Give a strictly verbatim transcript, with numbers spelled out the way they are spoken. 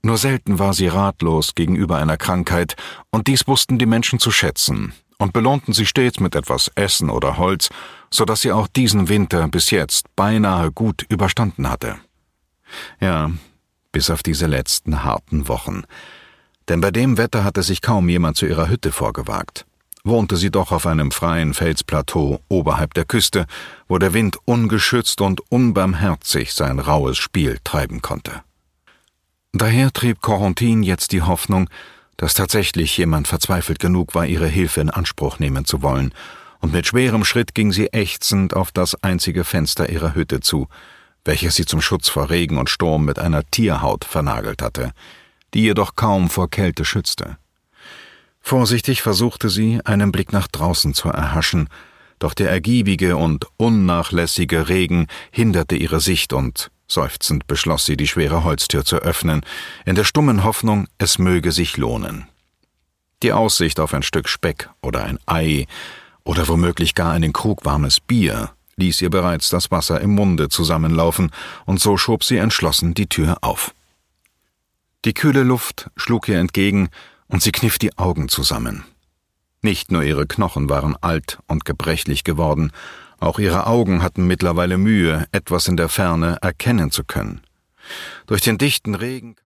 Nur selten war sie ratlos gegenüber einer Krankheit, und dies wussten die Menschen zu schätzen und belohnten sie stets mit etwas Essen oder Holz, so dass sie auch diesen Winter bis jetzt beinahe gut überstanden hatte. Ja, bis auf diese letzten harten Wochen. Denn bei dem Wetter hatte sich kaum jemand zu ihrer Hütte vorgewagt. Wohnte sie doch auf einem freien Felsplateau oberhalb der Küste, wo der Wind ungeschützt und unbarmherzig sein raues Spiel treiben konnte. Daher trieb Corentin jetzt die Hoffnung, dass tatsächlich jemand verzweifelt genug war, ihre Hilfe in Anspruch nehmen zu wollen, und mit schwerem Schritt ging sie ächzend auf das einzige Fenster ihrer Hütte zu, welches sie zum Schutz vor Regen und Sturm mit einer Tierhaut vernagelt hatte, die jedoch kaum vor Kälte schützte. Vorsichtig versuchte sie, einen Blick nach draußen zu erhaschen, doch der ergiebige und unnachlässige Regen hinderte ihre Sicht, und seufzend beschloss sie, die schwere Holztür zu öffnen, in der stummen Hoffnung, es möge sich lohnen. Die Aussicht auf ein Stück Speck oder ein Ei oder womöglich gar einen Krug warmes Bier ließ ihr bereits das Wasser im Munde zusammenlaufen, und so schob sie entschlossen die Tür auf. Die kühle Luft schlug ihr entgegen, und sie kniff die Augen zusammen. Nicht nur ihre Knochen waren alt und gebrechlich geworden, auch ihre Augen hatten mittlerweile Mühe, etwas in der Ferne erkennen zu können. Durch den dichten Regen